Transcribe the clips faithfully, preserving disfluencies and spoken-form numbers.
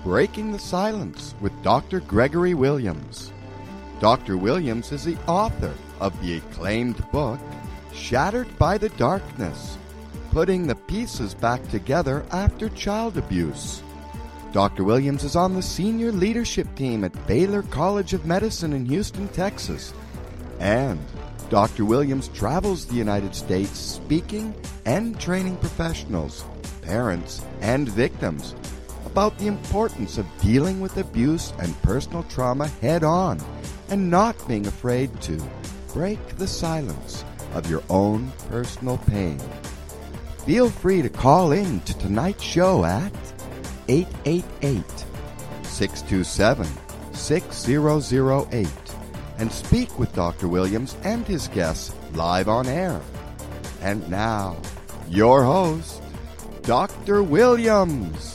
Breaking the Silence with Doctor Gregory Williams. Doctor Williams is the author of the acclaimed book, Shattered by the Darkness, Putting the Pieces Back Together After Child Abuse. Doctor Williams is on the senior leadership team at Baylor College of Medicine in Houston, Texas. And Doctor Williams travels the United States speaking and training professionals, parents, and victims about the importance of dealing with abuse and personal trauma head-on and not being afraid to break the silence of your own personal pain. Feel free to call in to tonight's show at eight eight eight, six two seven, six zero zero eight and speak with Doctor Williams and his guests live on air. And now, your host, Doctor Williams.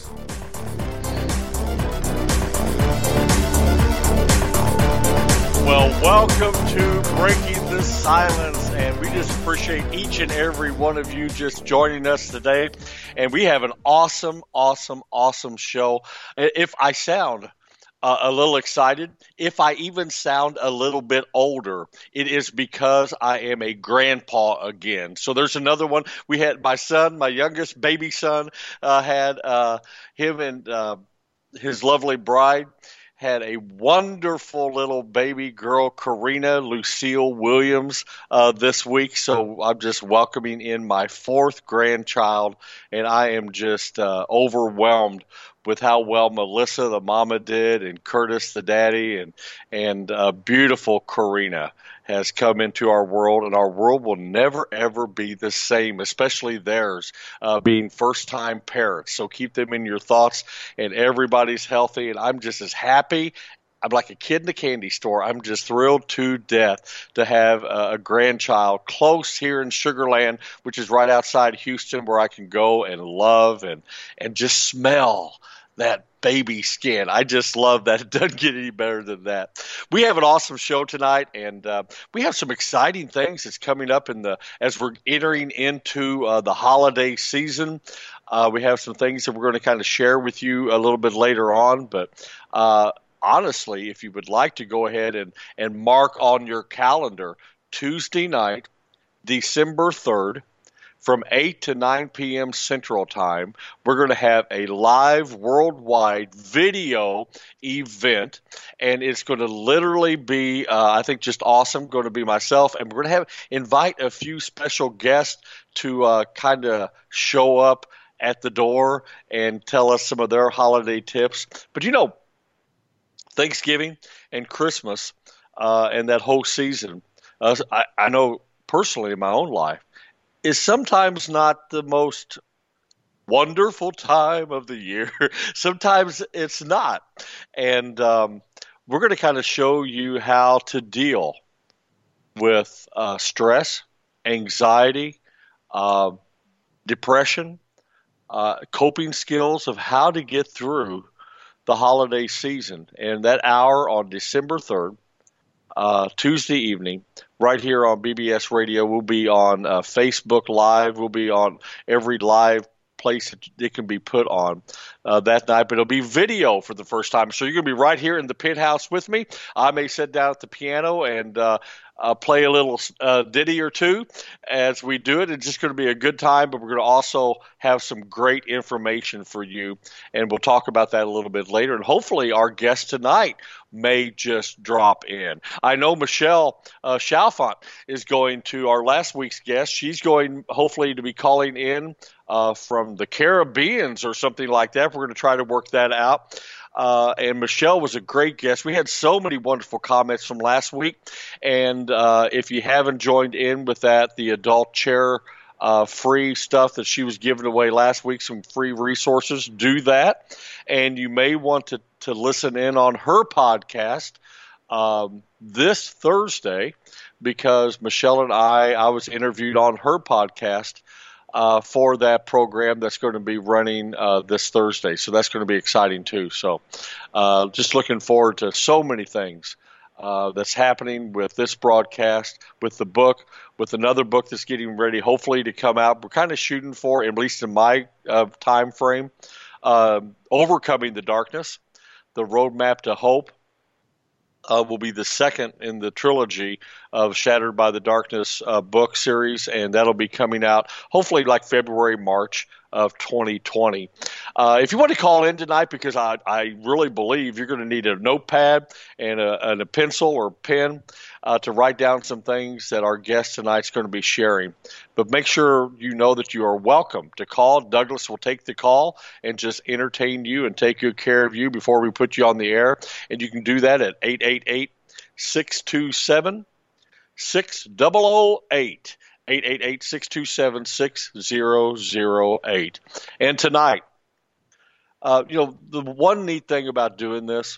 Well, welcome to Breaking the Silence, and we just appreciate each and every one of you just joining us today. And we have an awesome, awesome, awesome show. If I sound uh, a little excited, if I even sound a little bit older, it is because I am a grandpa again. So there's another one. We had my son, my youngest baby son, uh, had uh, him and uh, his lovely bride had a wonderful little baby girl, Karina Lucille Williams, uh, this week. So I'm just welcoming in my fourth grandchild, and I am just uh, overwhelmed with how well Melissa, the mama, did, and Curtis, the daddy, and and uh, beautiful Karina has come into our world, and our world will never, ever be the same, especially theirs, uh, being first-time parents. So keep them in your thoughts, and everybody's healthy, and I'm just as happy. I'm like a kid in a candy store. I'm just thrilled to death to have a, a grandchild close here in Sugar Land, which is right outside Houston, where I can go and love and, and just smell that baby skin. I just love that. It doesn't get any better than that. We have an awesome show tonight, and uh, we have some exciting things that's coming up in the as we're entering into uh, the holiday season. Uh, we have some things that we're going to kind of share with you a little bit later on, but uh, honestly, if you would like to go ahead and, and mark on your calendar Tuesday night, December third, from eight to nine p.m. Central Time, we're going to have a live worldwide video event, and it's going to literally be, uh, I think, just awesome. Going to be myself, and we're going to have invite a few special guests to uh, kind of show up at the door and tell us some of their holiday tips. But you know, Thanksgiving and Christmas uh, and that whole season, uh, I, I know personally in my own life, is sometimes not the most wonderful time of the year. Sometimes it's not. And um, we're going to kind of show you how to deal with uh, stress, anxiety, uh, depression, uh, coping skills of how to get through the holiday season. And that hour on December third, Uh, Tuesday evening, right here on B B S Radio. We'll be on uh, Facebook Live. We'll be on every live place that it can be put on uh, that night, but it'll be video for the first time. So you're going to be right here in the pit house with me. I may sit down at the piano and uh, uh, play a little uh, ditty or two as we do it. It's just going to be a good time, but we're going to also have some great information for you, and we'll talk about that a little bit later. And hopefully our guest tonight may just drop in. I know Michelle uh, Chalfant is going to, our last week's guest, she's going hopefully to be calling in uh, from the Caribbeans or something like that. We're going to try to work that out. Uh, and Michelle was a great guest. We had so many wonderful comments from last week. And uh, if you haven't joined in with that, the adult chair uh, free stuff that she was giving away last week, some free resources, do that. And you may want to, to listen in on her podcast um, this Thursday, because Michelle and I, I was interviewed on her podcast Uh, for that program that's going to be running uh, this Thursday. So that's going to be exciting too. So uh, just looking forward to so many things uh, that's happening with this broadcast, with the book, with another book that's getting ready hopefully to come out. We're kind of shooting for, at least in my uh, time frame, Um, Overcoming the Darkness, The Roadmap to Hope, Uh, will be the second in the trilogy of Shattered by the Darkness uh, book series, and that'll be coming out hopefully like February, March of twenty twenty. Uh, if you want to call in tonight, because I, I really believe you're going to need a notepad and a, and a pencil or pen uh, to write down some things that our guest tonight's going to be sharing. But make sure you know that you are welcome to call. Douglas will take the call and just entertain you and take good care of you before we put you on the air. And you can do that at eight eight eight, six two seven, six zero zero eight. eight eight eight, six two seven, six zero zero eight. And tonight, uh, you know, the one neat thing about doing this,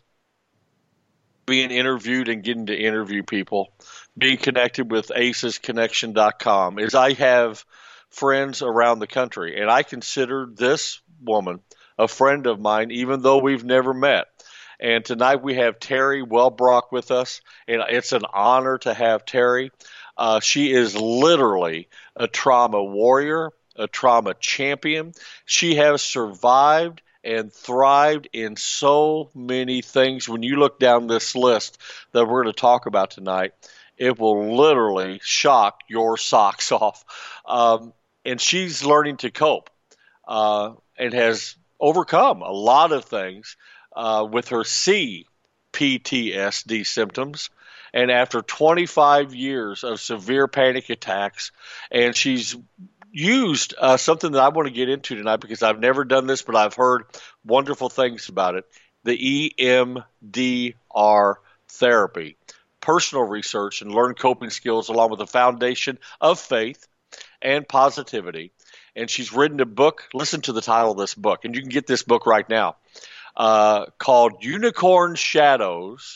being interviewed and getting to interview people, being connected with aces connection dot com, is I have friends around the country, and I consider this woman a friend of mine, even though we've never met. And tonight we have Terry Wellbrock with us, and it's an honor to have Terry. Uh, she is literally a trauma warrior, a trauma champion. She has survived and thrived in so many things. When you look down this list that we're going to talk about tonight, it will literally shock your socks off. Um, and she's learning to cope uh, and has overcome a lot of things uh, with her C P T S D symptoms. And after twenty-five years of severe panic attacks, and she's used uh, something that I want to get into tonight because I've never done this, but I've heard wonderful things about it, the E M D R therapy, personal research and learned coping skills along with a foundation of faith and positivity. And she's written a book. Listen to the title of this book, and you can get this book right now, uh, called Unicorn Shadows,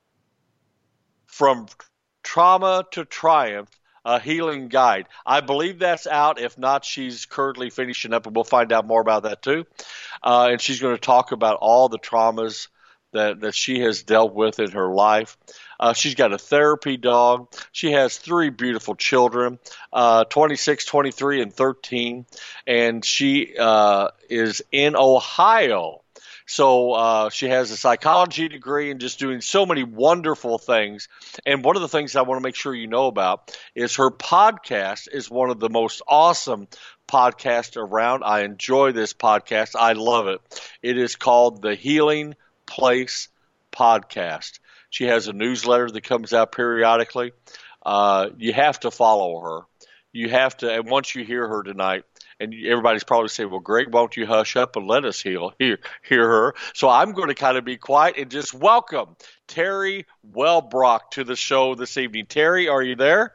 From Trauma to Triumph, A Healing Guide. I believe that's out. If not, she's currently finishing up, and we'll find out more about that too. Uh, and she's going to talk about all the traumas that, that she has dealt with in her life. Uh, she's got a therapy dog. She has three beautiful children, uh, twenty-six, twenty-three, and thirteen. And she uh, is in Ohio. So uh, she has a psychology degree and just doing so many wonderful things. And one of the things I want to make sure you know about is her podcast is one of the most awesome podcasts around. I enjoy this podcast. I love it. It is called the Healing Place Podcast. She has a newsletter that comes out periodically. Uh, you have to follow her. You have to, and once you hear her tonight, and everybody's probably saying, well, Greg, won't you hush up and let us heal, hear, hear her? So I'm going to kind of be quiet and just welcome Terry Wellbrock to the show this evening. Terry, are you there?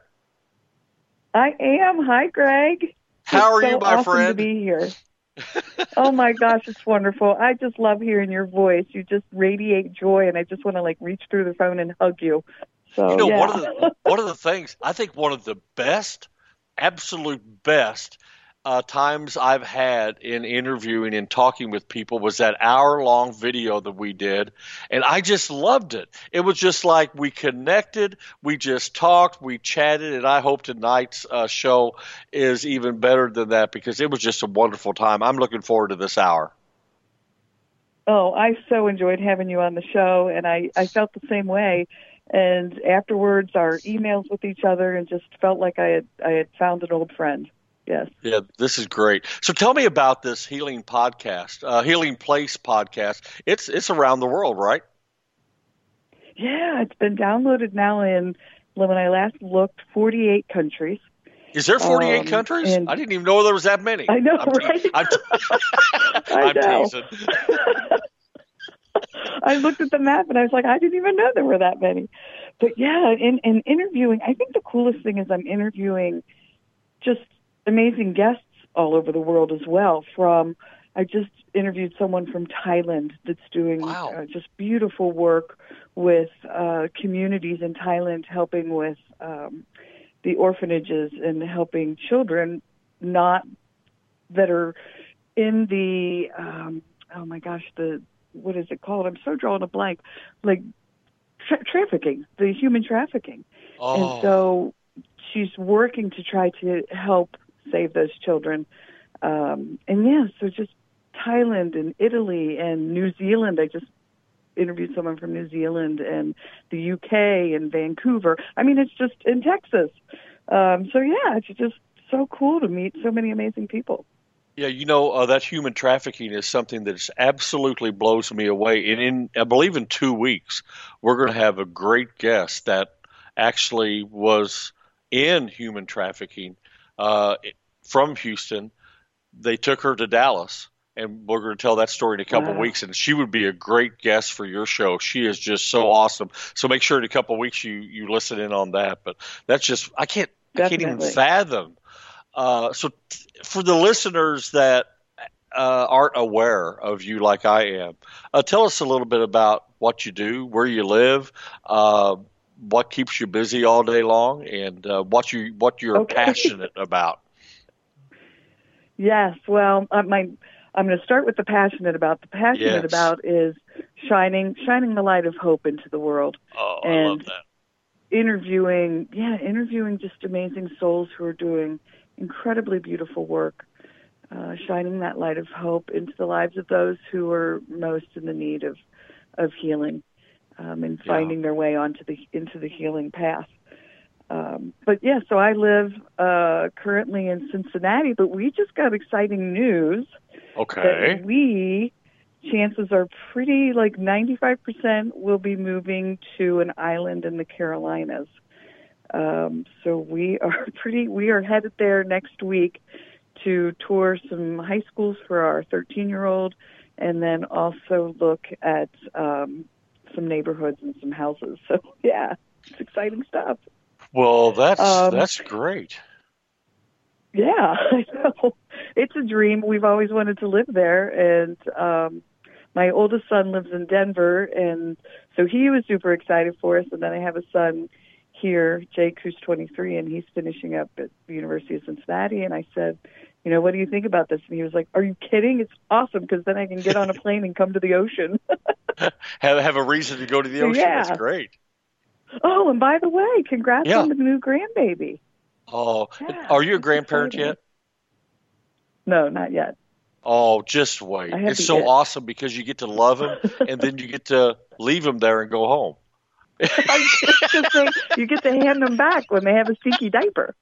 I am. Hi, Greg. How it's are so you, my awesome friend? To be here. Oh, my gosh, it's wonderful. I just love hearing your voice. You just radiate joy, and I just want to, like, reach through the phone and hug you. So, you know, yeah. one of the one of the things, I think one of the best, absolute best Uh, times I've had in interviewing and talking with people was that hour-long video that we did, and I just loved it. It was just like we connected, we just talked, we chatted, and I hope tonight's uh, show is even better than that because it was just a wonderful time. I'm looking forward to this hour. Oh, I so enjoyed having you on the show, and I, I felt the same way. And afterwards, our emails with each other, and just felt like I had I had found an old friend. Yes. Yeah, this is great. So tell me about this Healing Podcast, uh, Healing Place Podcast. It's it's around the world, right? Yeah, it's been downloaded now in, when I last looked, forty-eight countries. Is there forty-eight um, countries? I didn't even know there was that many. I know, I'm, right? I'm, I I'm know. teasing. I looked at the map and I was like, I didn't even know there were that many. But yeah, in, in interviewing, I think the coolest thing is I'm interviewing just amazing guests all over the world as well. From I just interviewed someone from Thailand that's doing wow. uh, just beautiful work with uh, communities in Thailand, helping with um, the orphanages and helping children not that are in the um, oh my gosh the what is it called? I'm so drawing a blank. Like tra- trafficking, the human trafficking, Oh. and so she's working to try to help save those children. Um, and yeah, so just Thailand and Italy and New Zealand. I just interviewed someone from New Zealand and the U K and Vancouver. I mean, it's just in Texas. Um, so, yeah, it's just so cool to meet so many amazing people. Yeah, you know, uh, that human trafficking is something that absolutely blows me away. And in, I believe in two weeks, we're going to have a great guest that actually was in human trafficking uh, from Houston. They took her to Dallas, and we're going to tell that story in a couple Wow. of weeks. And she would be a great guest for your show. She is just so awesome. So make sure in a couple of weeks you, you listen in on that. But that's just, I can't, I can't even Definitely. fathom. Uh, so t- for the listeners that uh, aren't aware of you like I am, uh, tell us a little bit about what you do, where you live, uh, what keeps you busy all day long, and uh, what you what you're Okay. passionate about. Yes, well, uh, my I'm going to start with the passionate about. The passionate Yes. about is shining shining the light of hope into the world. Oh, I and love that. interviewing, yeah, interviewing just amazing souls who are doing incredibly beautiful work, uh, shining that light of hope into the lives of those who are most in the need of, of healing, um, and finding Yeah. their way onto the into the healing path. Um, but yeah, so I live uh, currently in Cincinnati, but we just got exciting news Okay. that we, chances are pretty like ninety-five percent will be moving to an island in the Carolinas. Um, so we are pretty, we are headed there next week to tour some high schools for our thirteen-year-old, and then also look at um, some neighborhoods and some houses. So yeah, it's exciting stuff. Well, that's Um, that's great. Yeah, I know. It's a dream. We've always wanted to live there, and um, my oldest son lives in Denver, and so he was super excited for us. And then I have a son here, Jake, who's twenty-three, and he's finishing up at the University of Cincinnati. And I said, you know, what do you think about this? And he was like, are you kidding? It's awesome, because then I can get on a plane and come to the ocean. have have a reason to go to the So, ocean. yeah. That's great. Oh, and by the way, congrats Yeah. on the new grandbaby. Oh, Yeah, are you a that's grandparent exciting. yet? No, not yet. Oh, just wait. I have It's the so itch. awesome because you get to love them and then you get to leave them there and go home. I was just gonna say, you get to hand them back when they have a stinky diaper.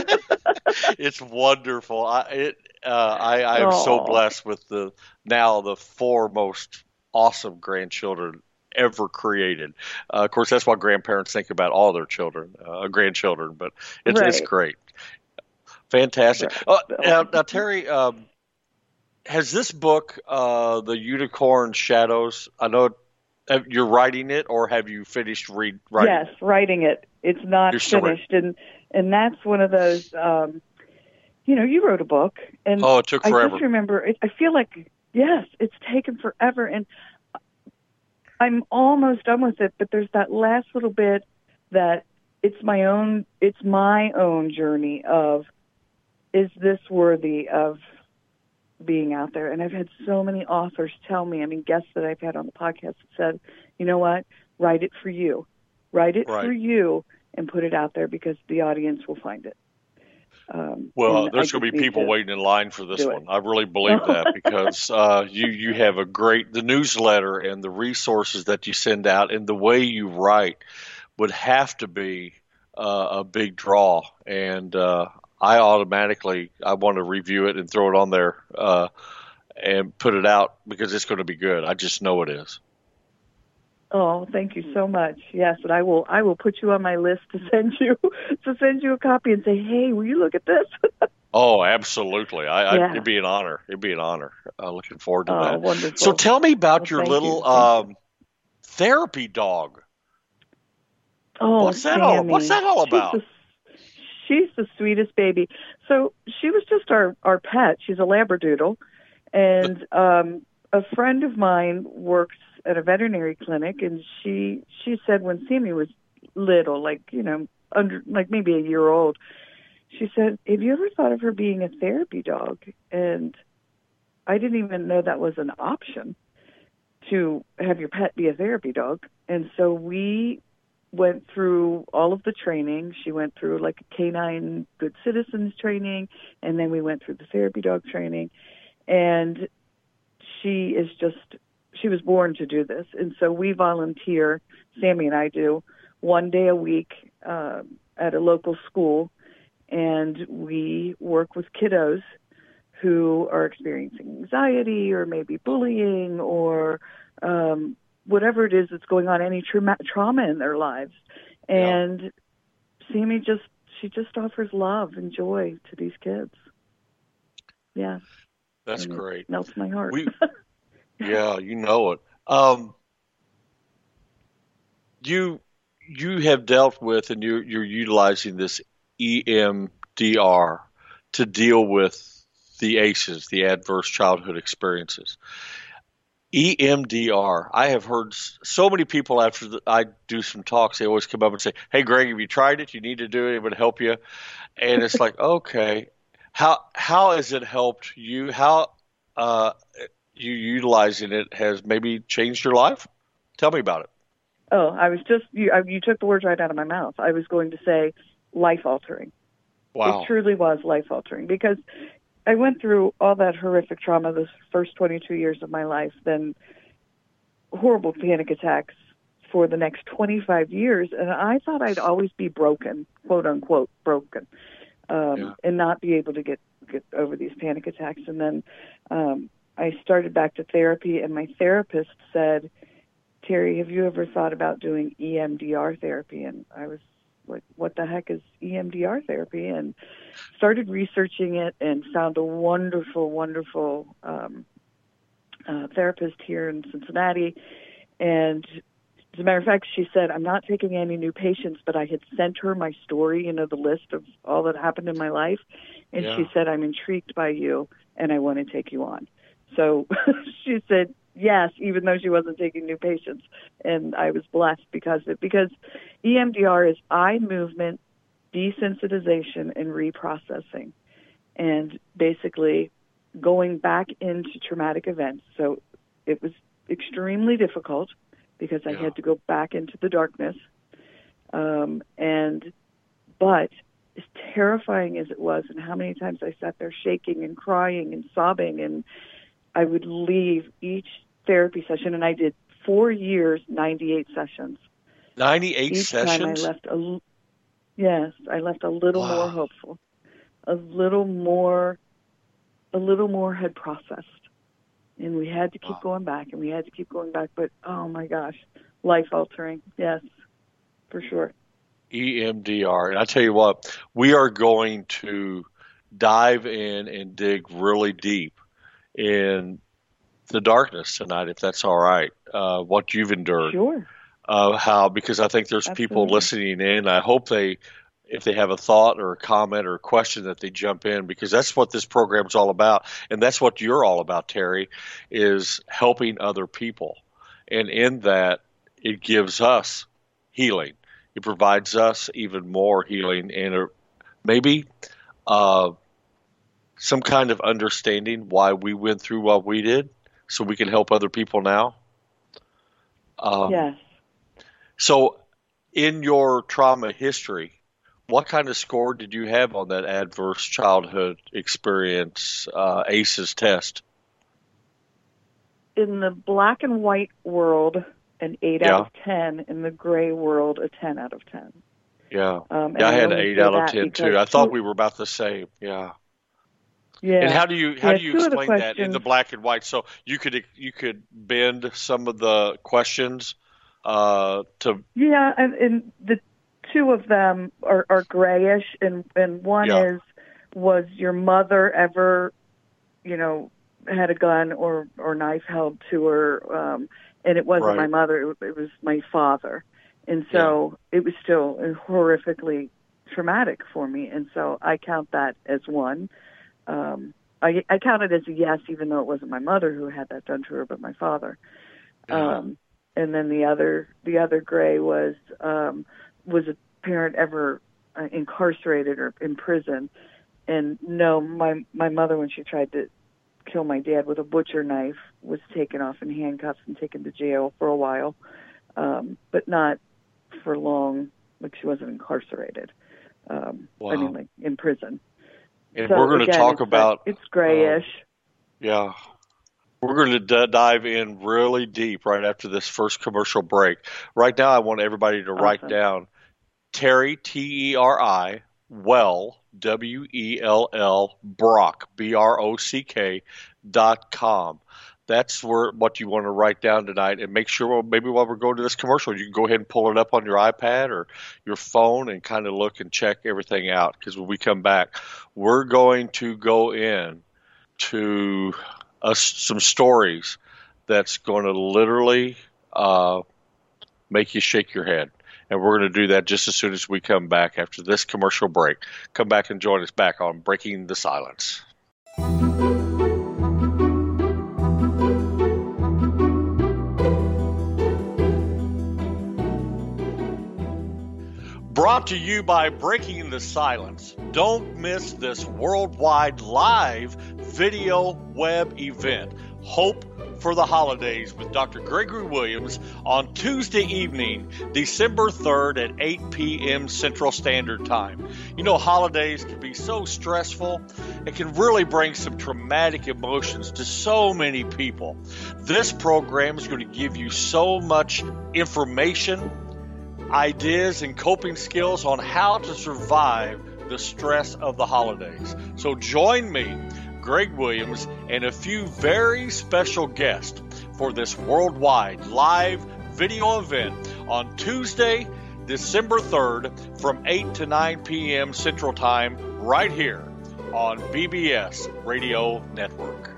It's wonderful. I it uh, I I am so Aw. blessed with the now the four most awesome grandchildren ever created. Uh, of course, that's what grandparents think about all their children, uh, grandchildren. But it's it's Right. great, fantastic. Right. Uh, now, now, Terry, um, has this book, uh, The Unicorn Shadows? I know have- you're writing it, or have you finished read writing? Yes, writing it. It's not You're still finished, and and that's one of those. Um, you know, you wrote a book, and Oh, it took I forever. just remember. It, I feel like yes, it's taken forever, and I'm almost done with it. But there's that last little bit that it's my own. It's my own journey of, is this worthy of being out there? And I've had so many authors tell me, I mean, guests that I've had on the podcast that said, you know what, write it for you. Write it Right. for you and put it out there because the audience will find it. Um, Well, and there's I going to just be need people to waiting in line for this do it. one. I really believe that because uh, you you have a great the newsletter and the resources that you send out and the way you write would have to be uh, a big draw. And uh, I automatically I want to review it and throw it on there uh, and put it out because it's going to be good. I just know it is. Oh, thank you so much. Yes, and I will. I will put you on my list to send you to send you a copy and say, "Hey, will you look at this?" Oh, absolutely. I, Yeah. I, it'd be an honor. It'd be an honor. Uh, looking forward to Oh, that. wonderful. So tell me about Well, your thank little you. Thank um, therapy dog. Oh, What's that all? What's Sammy. that all She's about? the, she's the sweetest baby. So she was just our our pet. She's a Labradoodle, and um, a friend of mine works at a veterinary clinic, and she she said when Sammy was little, like you know, under like maybe a year old, she said, "Have you ever thought of her being a therapy dog?" And I didn't even know that was an option to have your pet be a therapy dog. And so we went through all of the training. She went through like a canine good citizens training, and then we went through the therapy dog training. And she is just, she was born to do this. And so we volunteer, Sammy and I do, one day a week uh, at a local school, and we work with kiddos who are experiencing anxiety or maybe bullying or um, whatever it is that's going on, any trauma, trauma in their lives. And yeah. Sammy just, she just offers love and joy to these kids. Yeah. That's and great. It melts my heart. We, yeah, you know it. Um, you you have dealt with, and you're, you're utilizing this E M D R to deal with the A C Es, the adverse childhood experiences. E M D R, I have heard so many people after the, I do some talks, they always come up and say, hey, Greg, have you tried it? You need to do it. It would help you. And it's like, okay, how how has it helped you? How uh, you utilizing it has maybe changed your life? Tell me about it. Oh, I was just, you, you took the words right out of my mouth. I was going to say life-altering. Wow. It truly was life-altering because I went through all that horrific trauma the first twenty-two years of my life, then horrible panic attacks for the next twenty-five years, and I thought I'd always be broken, quote-unquote broken, um, yeah. and not be able to get, get over these panic attacks. And then um, I started back to therapy, and my therapist said, Terry, have you ever thought about doing E M D R therapy? And I was like, what the heck is E M D R therapy? And started researching it and found a wonderful, wonderful um, uh, therapist here in Cincinnati. And as a matter of fact, she said, I'm not taking any new patients, but I had sent her my story, you know, the list of all that happened in my life. And yeah. she said, I'm intrigued by you and I want to take you on. So she said, yes, even though she wasn't taking new patients. And I was blessed because of it. Because E M D R is eye movement desensitization and reprocessing. And basically going back into traumatic events. So it was extremely difficult because I yeah. had to go back into the darkness. Um, and, but as terrifying as it was and how many times I sat there shaking and crying and sobbing, and I would leave each therapy session, and I did four years, ninety-eight sessions. ninety-eight Each sessions? Time I left a, yes, I left a little wow. more hopeful, a little more, a little more had processed, and we had to keep wow. going back, and we had to keep going back. But oh my gosh, life altering, yes, for sure. E M D R, and I tell you what, we are going to dive in and dig really deep in the darkness tonight, if that's all right, uh, what you've endured. Sure. Uh, how, because I think there's Absolutely. people listening in. I hope they, if they have a thought or a comment or a question, that they jump in, because that's what this program's all about. And that's what you're all about, Terry, is helping other people. And in that, it gives us healing. It provides us even more healing and uh, maybe uh, some kind of understanding why we went through what we did, so we can help other people now. Um, yes. So in your trauma history, what kind of score did you have on that adverse childhood experience uh, A C Es test? In the black and white world, an eight yeah. out of ten. In the gray world, a ten out of ten. Yeah. Um, yeah, I had an eight out of ten too. I thought we were about the same. Yeah. Yeah. And how do you how yeah, do you explain that in the black and white? So you could you could bend some of the questions uh, to yeah, and, and the two of them are, are grayish, and and one yeah. is, was your mother ever, you know, had a gun or or knife held to her, um, and it wasn't right. my mother, it, it was my father, and so yeah. it was still horrifically traumatic for me, and so I count that as one. Um, I, I count it as a yes, even though it wasn't my mother who had that done to her, but my father. Yeah. Um, and then the other, the other gray was, um, was a parent ever uh, incarcerated or in prison? And no, my my mother, when she tried to kill my dad with a butcher knife, was taken off in handcuffs and taken to jail for a while, um, but not for long. Like, she wasn't incarcerated. Um, wow. I mean, like in prison. And so we're going again, to talk it's about that, it's grayish. Uh, yeah. We're going to d- dive in really deep right after this first commercial break. Right now, I want everybody to write Awesome. down Terry, T E R I, Well, W E L L, Brock, B R O C K, dot com. That's where what you want to write down tonight, and make sure, well, maybe while we're going to this commercial, you can go ahead and pull it up on your iPad or your phone and kind of look and check everything out. Because when we come back, we're going to go in to uh, some stories that's going to literally uh, make you shake your head. And we're going to do that just as soon as we come back after this commercial break. Come back and join us back on Breaking the Silence. Brought to you by Breaking the Silence. Don't miss this worldwide live video web event, Hope for the Holidays, with Doctor Gregory Williams on Tuesday evening, December third at eight p.m. Central Standard Time. You know, holidays can be so stressful. It can really bring some traumatic emotions to so many people. This program is going to give you so much information, ideas, and coping skills on how to survive the stress of the holidays. So join me, Greg Williams, and a few very special guests for this worldwide live video event on Tuesday, December third from eight to nine p.m. Central Time, right here on B B S Radio Network.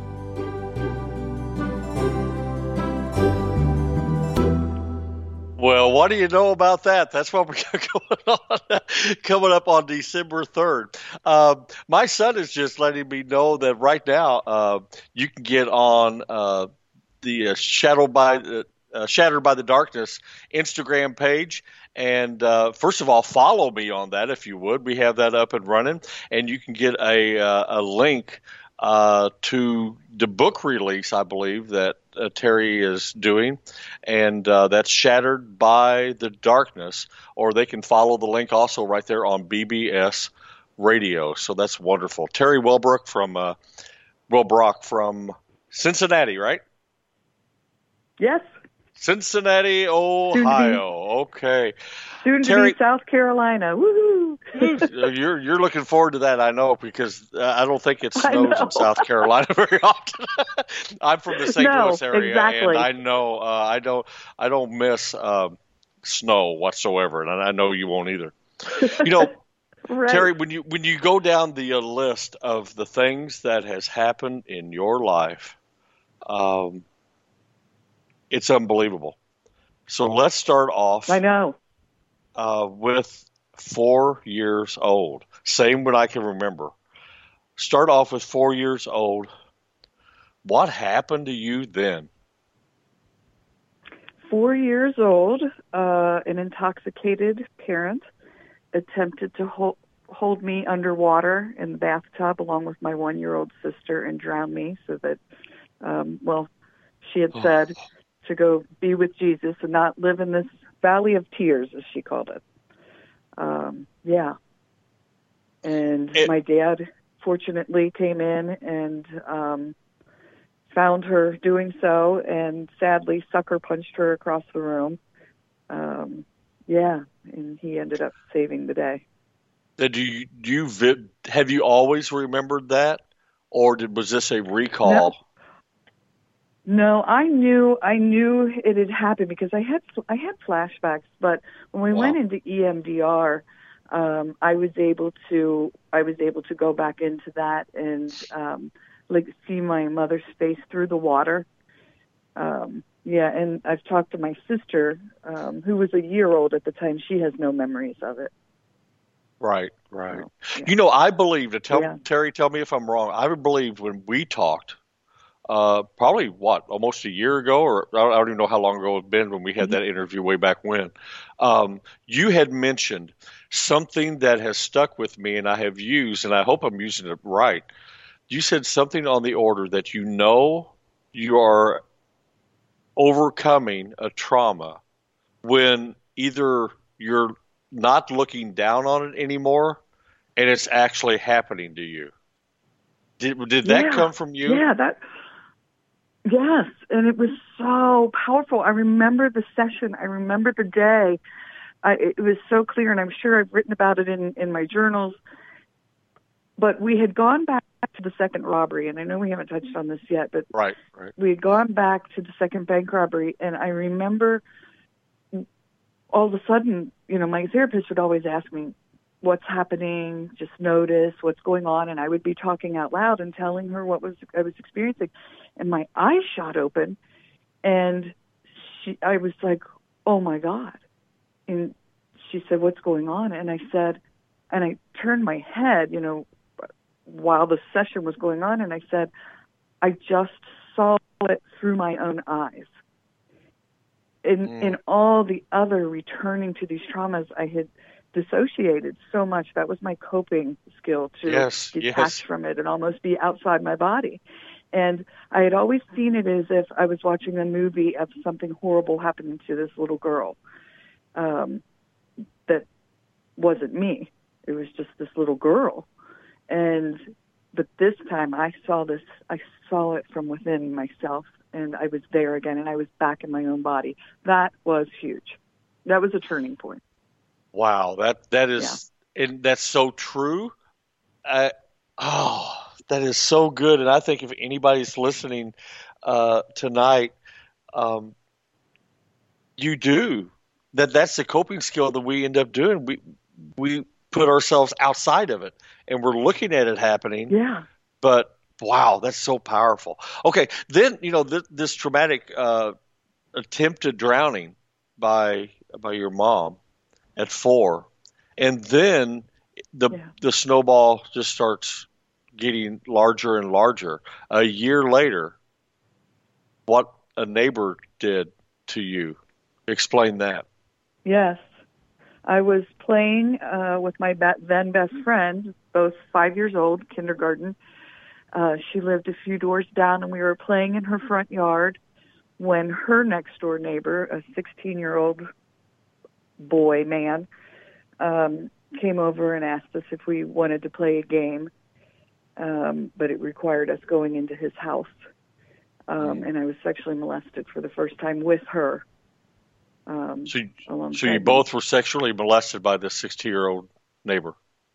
Well, what do you know about that? That's what we're going on, coming up on December third. Uh, my son is just letting me know that right now uh, you can get on uh, the uh, Shadow by uh, uh, Shattered by the Darkness Instagram page. And uh, first of all, follow me on that if you would. We have that up and running. And you can get a, uh, a link uh, to the book release, I believe, that uh, Terry is doing, and uh, that's Shattered by the Darkness, or they can follow the link also right there on B B S Radio. So that's wonderful. Terry Welbrook from uh, Welbrock from Cincinnati, right? Yes. Cincinnati, Ohio. Okay. Soon to Terry, be South Carolina. Woohoo! you're you're looking forward to that, I know, because uh, I don't think it snows in South Carolina very often. I'm from the Saint No, Louis area, exactly. and I know uh, I don't I don't miss uh, snow whatsoever, and I know you won't either. You know, Right. Terry, when you when you go down the uh, list of the things that has happened in your life, um, it's unbelievable. So let's start off. I know. Uh, with four years old. Same when I can remember. Start off with four years old. What happened to you then? Four years old, uh, an intoxicated parent attempted to hold, hold me underwater in the bathtub along with my one-year-old sister and drown me so that, um, well, she had said to go be with Jesus and not live in this valley of tears, as she called it. Um, yeah. And It, my dad fortunately came in and um, found her doing so and sadly sucker punched her across the room. Um, yeah, and he ended up saving the day. do you, do you vi- have you always remembered that, or did, was this a recall? No. No, I knew I knew it had happened because I had I had flashbacks. But when we Wow. went into E M D R, um, I was able to I was able to go back into that and um, like see my mother's face through the water. Um, yeah, and I've talked to my sister, um, who was a year old at the time. She has no memories of it. Right, right. So, yeah. You know, I believed, tell, Yeah. Terry, tell me if I'm wrong, I believed when we talked, uh, probably, what, almost a year ago, or I don't, I don't even know how long ago it's been when we had Mm-hmm. that interview way back when, um, you had mentioned something that has stuck with me and I have used, and I hope I'm using it right. You said something on the order that you know you are overcoming a trauma when either you're not looking down on it anymore and it's actually happening to you. Did did that Yeah. come from you? Yeah, that Yes, and it was so powerful. I remember the session. I remember the day. I, it was so clear, and I'm sure I've written about it in, in my journals. But we had gone back to the second robbery, and I know we haven't touched on this yet, but right, right. we had gone back to the second bank robbery, and I remember all of a sudden, you know, my therapist would always ask me, what's happening, just notice what's going on, and I would be talking out loud and telling her what was I was experiencing, and my eyes shot open, and she, I was like, oh my God, and she said, what's going on? And I said, and I turned my head, you know, while the session was going on, and I said, I just saw it through my own eyes. In Mm. in all the other returning to these traumas, I had dissociated so much. That was my coping skill, to Yes, detach yes. from it and almost be outside my body. And I had always seen it as if I was watching a movie of something horrible happening to this little girl. Um, that wasn't me. It was just this little girl. And but this time I saw this. I saw it from within myself, and I was there again, and I was back in my own body. That was huge. That was a turning point. Wow, that that is, yeah. And that's so true. I, oh, that is so good. And I think if anybody's listening uh, tonight, um, you do that. That's the coping skill that we end up doing. We we put ourselves outside of it, and we're looking at it happening. Yeah. But wow, that's so powerful. Okay, then you know th- this traumatic uh, attempted drowning by by your mom at four, and then the yeah. the snowball just starts getting larger and larger. A year later, what a neighbor did to you. Explain that. Yes. I was playing uh, with my then best friend, both five years old, kindergarten. Uh, she lived a few doors down, and we were playing in her front yard when her next door neighbor, a sixteen-year-old boy, man, um, came over and asked us if we wanted to play a game, um, but it required us going into his house. Um, and I was sexually molested for the first time with her. Um, so, you, so you both me. were sexually molested by this sixteen-year-old neighbor?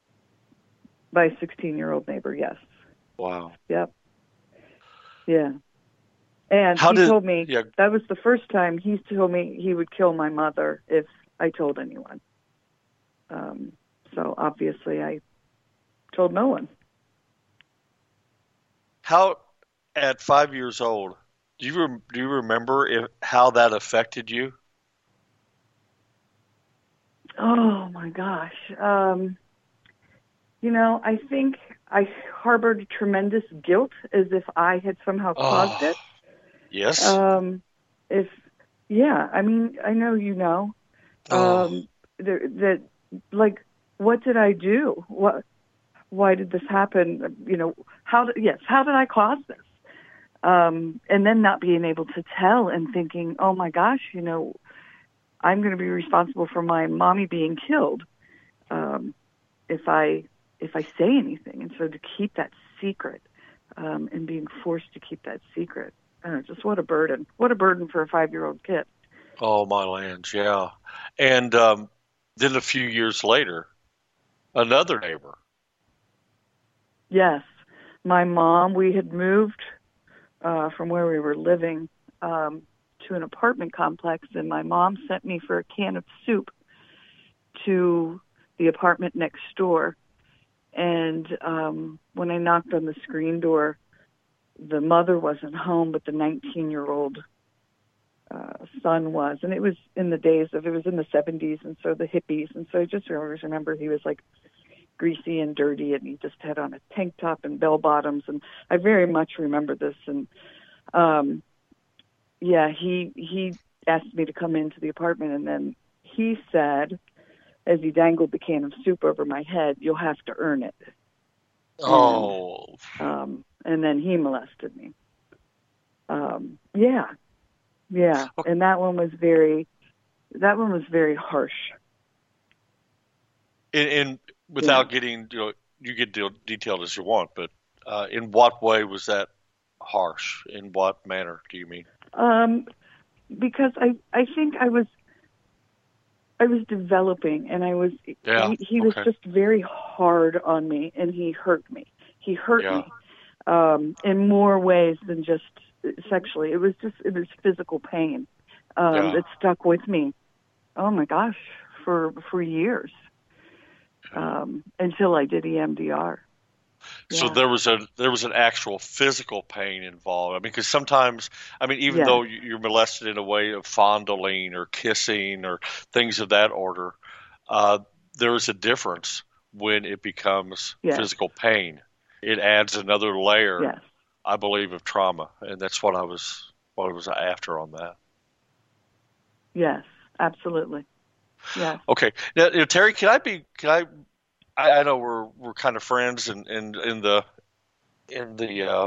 By a sixteen-year-old neighbor, yes. Wow. Yep. Yeah. And How he did, told me, yeah. that was the first time he told me he would kill my mother if I told anyone. Um, so obviously I told no one. How, at five years old, do you rem- do you remember if, how that affected you? Oh my gosh. Um, you know, I think I harbored tremendous guilt as if I had somehow caused oh, it. Yes. Um, if, yeah, I mean, I know you know, oh. um, that, that, like, what did I do? What, why did this happen? You know, how did, yes, how did I cause this? Um, and then not being able to tell and thinking, oh my gosh, you know, I'm going to be responsible for my mommy being killed um, if I if I say anything. And so to keep that secret um, and being forced to keep that secret, I don't know, just what a burden. What a burden for a five-year-old kid. Oh, my lands, yeah. And um, then a few years later, another neighbor. Yes. My mom, we had moved uh, from where we were living um, to an apartment complex, and my mom sent me for a can of soup to the apartment next door. And um, when I knocked on the screen door, the mother wasn't home, but the nineteen-year-old uh, son was. And it was in the days of, it was in the seventies, and so the hippies. And so I just always remember he was like greasy and dirty, and he just had on a tank top and bell bottoms. And I very much remember this. And um, yeah, he he asked me to come into the apartment, and then he said, as he dangled the can of soup over my head, "You'll have to earn it." Oh. And, um, and then he molested me. Um, yeah, yeah, and that one was very, that one was very harsh. And, and without yeah. getting, you know, you get de- detailed as you want, but uh, in what way was that harsh? In what manner do you mean? Um, because I I think I was I was developing, and I was Yeah. he, he was Okay. just very hard on me, and he hurt me. He hurt Yeah. me um, in more ways than just sexually. It was just it was physical pain um, Yeah. that stuck with me. Oh my gosh, for for years um, until I did E M D R. So Yeah. there was a there was an actual physical pain involved. I mean, because sometimes, I mean, even Yes. though you- you're molested in a way of fondling or kissing or things of that order, uh, there is a difference when it becomes Yes. physical pain. It adds another layer, Yes. I believe, of trauma, and that's what I was what I was after on that. Yes. Absolutely. Yes. Okay, now, you know, Terry, can I be? Can I? I, I know we're we're kind of friends in in, in the in the uh,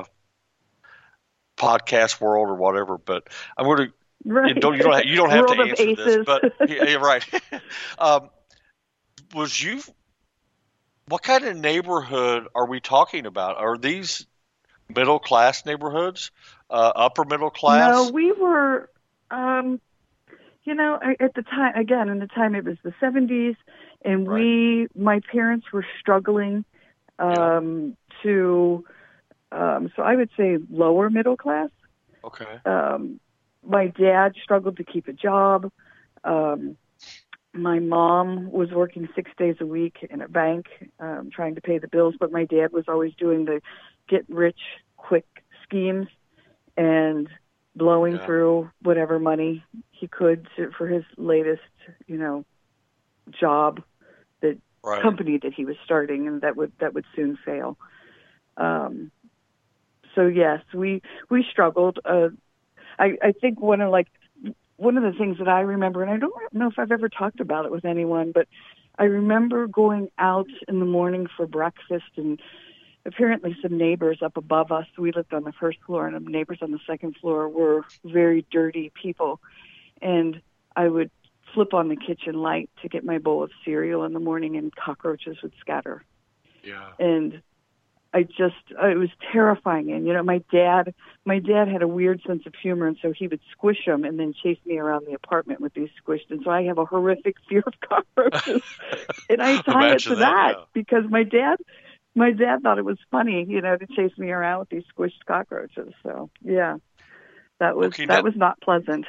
podcast world or whatever, but I'm going to. Right. You don't you don't have, you don't have to World of answer this, aces. but yeah, you're right. um, was you? What kind of neighborhood are we talking about? Are these middle class neighborhoods, uh, upper middle No, class? we were, um, you know, I- at the time, again, in the time it was the seventies, and Right. we, my parents were struggling Yeah. um, to, um, so I would say lower middle class. Okay. Um, my dad struggled to keep a job. Um, my mom was working six days a week in a bank, um, trying to pay the bills, but my dad was always doing the get rich quick schemes and blowing Yeah. through whatever money he could to, for his latest, you know, job, the Right. company that he was starting, and that would that would soon fail. Um, so yes, we we struggled. Uh, I I think one of like one of the things that I remember, and I don't know if I've ever talked about it with anyone, but I remember going out in the morning for breakfast, and apparently some neighbors up above us, we lived on the first floor, and the neighbors on the second floor were very dirty people. And I would flip on the kitchen light to get my bowl of cereal in the morning, and cockroaches would scatter. Yeah. And I just, it was terrifying. And, you know, my dad, my dad had a weird sense of humor, and so he would squish them and then chase me around the apartment with these squished. And so I have a horrific fear of cockroaches. And I tie it to Imagine that, that, yeah. because my dad, my dad thought it was funny, you know, to chase me around with these squished cockroaches. So yeah, that was, Okay, that now, was not pleasant.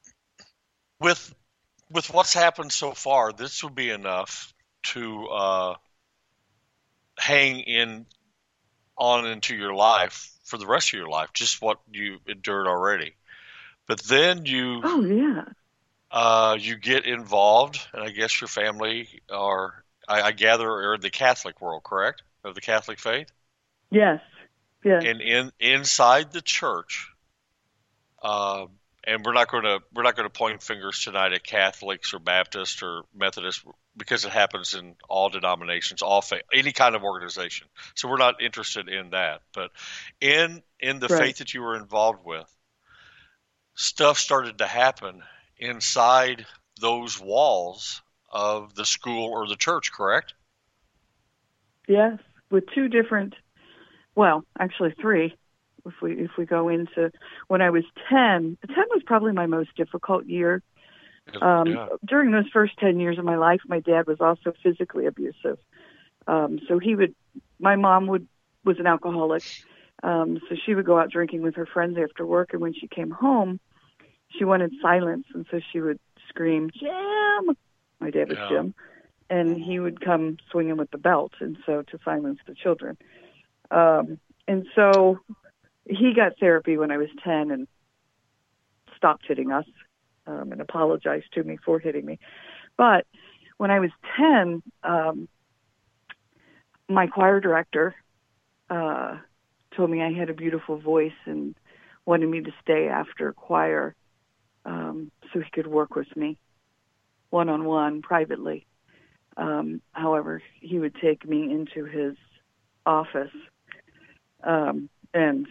with with what's happened so far, this will be enough to uh, hang in on into your life for the rest of your life, just what you endured already. But then you Oh yeah. uh, you get involved, and I guess your family are, I, I gather, are in the Catholic world, correct? Of the Catholic faith, Yes. Yes. and in inside the church. Uh, and we're not going to we're not going to point fingers tonight at Catholics or Baptists or Methodists, because it happens in all denominations, all faith, any kind of organization. So we're not interested in that. But in in the Right. faith that you were involved with, stuff started to happen inside those walls of the school or the church, correct? Yes. With two different, well, actually three. If we if we go into when I was ten, ten was probably my most difficult year. Um, Yeah. During those first ten years of my life, my dad was also physically abusive. Um, so he would, my mom would was an alcoholic, um, so she would go out drinking with her friends after work, and when she came home, she wanted silence, and so she would scream, "Jim!" My dad was Yeah. Jim, and he would come swinging with the belt, and so to silence the children. Um, and so he got therapy when I was ten and stopped hitting us, um, and apologized to me for hitting me. But when I was ten, um, my choir director uh, told me I had a beautiful voice and wanted me to stay after choir um, so he could work with me one-on-one privately. Um, however, he would take me into his office um, and,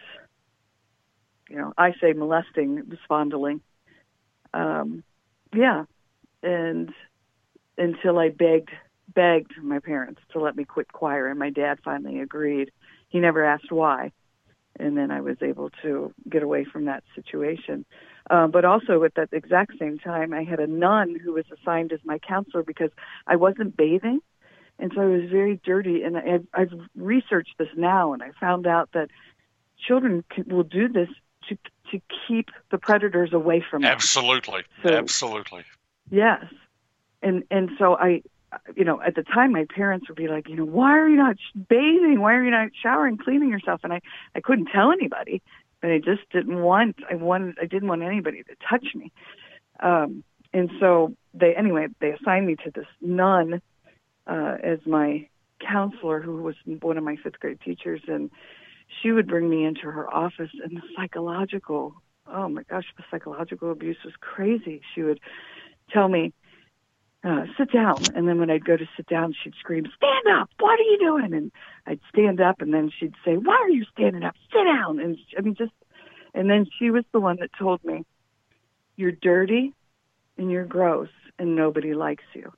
you know, I say molesting, it was fondling. Um, yeah, and until I begged, begged my parents to let me quit choir, and my dad finally agreed. He never asked why. and then I was able to get away from that situation. Uh, but also at that exact same time, I had a nun who was assigned as my counselor because I wasn't bathing, and so I was very dirty. And I've, I've researched this now, and I found out that children can, will do this to to keep the predators away from them. Absolutely, so, absolutely. Yes, and and so I, you know, at the time, my parents would be like, you know, why are you not bathing? Why are you not showering, cleaning yourself? And I, I couldn't tell anybody, but I just didn't want. I wanted. I didn't want anybody to touch me. Um, and so they, anyway, they assigned me to this nun uh, as my counselor, who was one of my fifth grade teachers, and she would bring me into her office, and the psychological, oh my gosh, the psychological abuse was crazy. She would tell me, uh, sit down. And then when I'd go to sit down, she'd scream, stand up. What are you doing? And I'd stand up, and then she'd say, why are you standing up? Sit down. And I mean, just, and then she was the one that told me, you're dirty and you're gross and nobody likes you.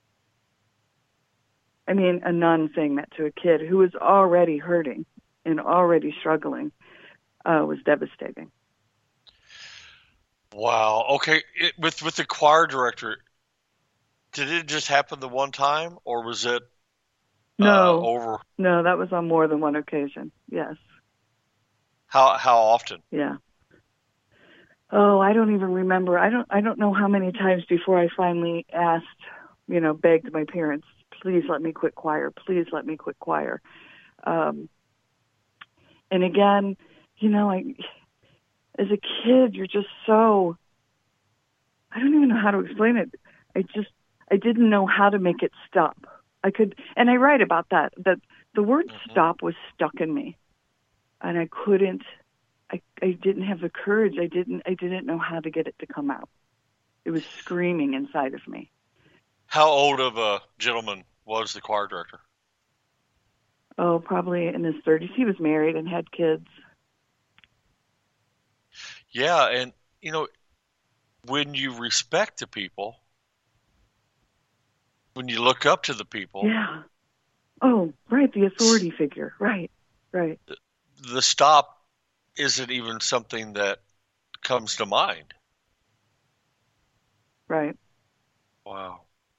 I mean, a nun saying that to a kid who was already hurting and already struggling uh, was devastating. Wow. Okay. It, with with the choir director, did it just happen the one time, or was it no uh, over? No, that was on more than one occasion. Yes. How how often? Yeah. Oh, I don't even remember. I don't I don't know how many times before I finally asked, you know, begged my parents, please let me quit choir. Please let me quit choir. Um, and again, you know, I, as a kid, you're just so, I don't even know how to explain it. I just, I didn't know how to make it stop. I could, and I write about that, that the word mm-hmm. stop was stuck in me. And I couldn't, I, I didn't have the courage. I didn't, I didn't know how to get it to come out. It was screaming inside of me. How old of a gentleman was the choir director? Oh, probably in his thirties. He was married and had kids. Yeah, and, you know, when you respect the people, when you look up to the people. Yeah. Oh, right, the authority figure. Right, right. The, the stop isn't even something that comes to mind. Right. Wow.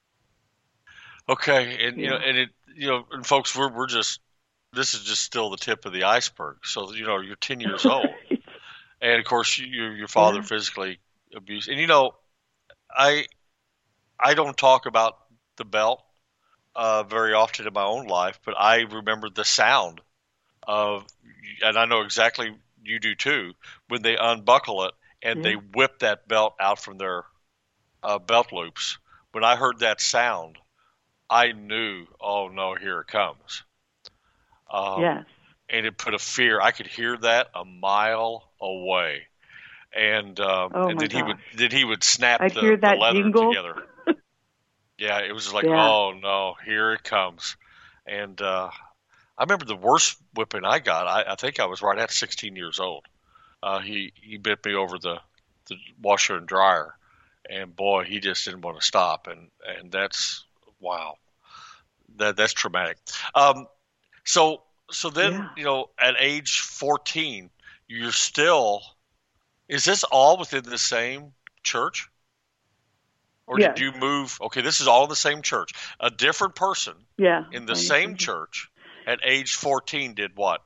Okay, and, you yeah. know, and it, you know, and folks, we're we're just, this is just still the tip of the iceberg. So, you know, you're ten years old. And, of course, you, your father yeah. physically abused. And, you know, I I don't talk about the belt uh, very often in my own life, but I remember the sound of, and I know exactly you do too, when they unbuckle it and yeah. they whip that belt out from their uh, belt loops. When I heard that sound, I knew, oh, no, here it comes. Um, yes. And it put a fear. I could hear that a mile away. And, um, oh and then gosh. he would then he would snap I'd the, hear that the leather jingle. together. Yeah, it was like, yeah. oh, no, here it comes. And uh, I remember the worst whipping I got. I, I think I was right at sixteen years old. Uh, he, he bit me over the, the washer and dryer. And, boy, he just didn't want to stop. And, and that's, wow, that that's traumatic. Um, so so then, yeah. you know, at age fourteen, you're still, is this all within the same church? Or yes. did you move? Okay, this is all in the same church. A different person yeah. in the same church at age fourteen did what?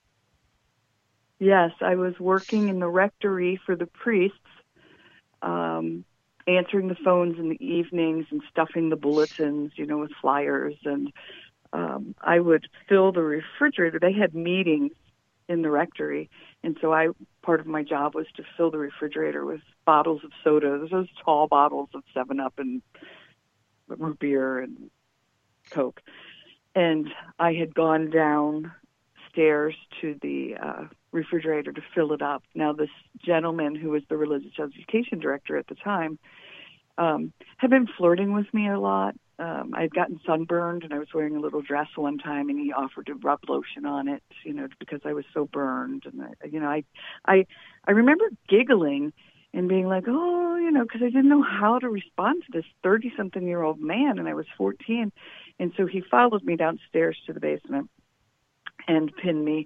Yes, I was working in the rectory for the priests, um, answering the phones in the evenings and stuffing the bulletins, you know, with flyers. And um, I would fill the refrigerator. They had meetings in the rectory. And so I, part of my job was to fill the refrigerator with bottles of soda, those tall bottles of seven up and root beer and Coke. And I had gone downstairs to the uh, refrigerator to fill it up. Now, this gentleman who was the religious education director at the time um, had been flirting with me a lot. Um, I had gotten sunburned, and I was wearing a little dress one time, and he offered to rub lotion on it, you know, because I was so burned. And, I, you know, I, I, I remember giggling and being like, oh, you know, because I didn't know how to respond to this thirty-something-year-old man, and I was fourteen. And so he followed me downstairs to the basement and pinned me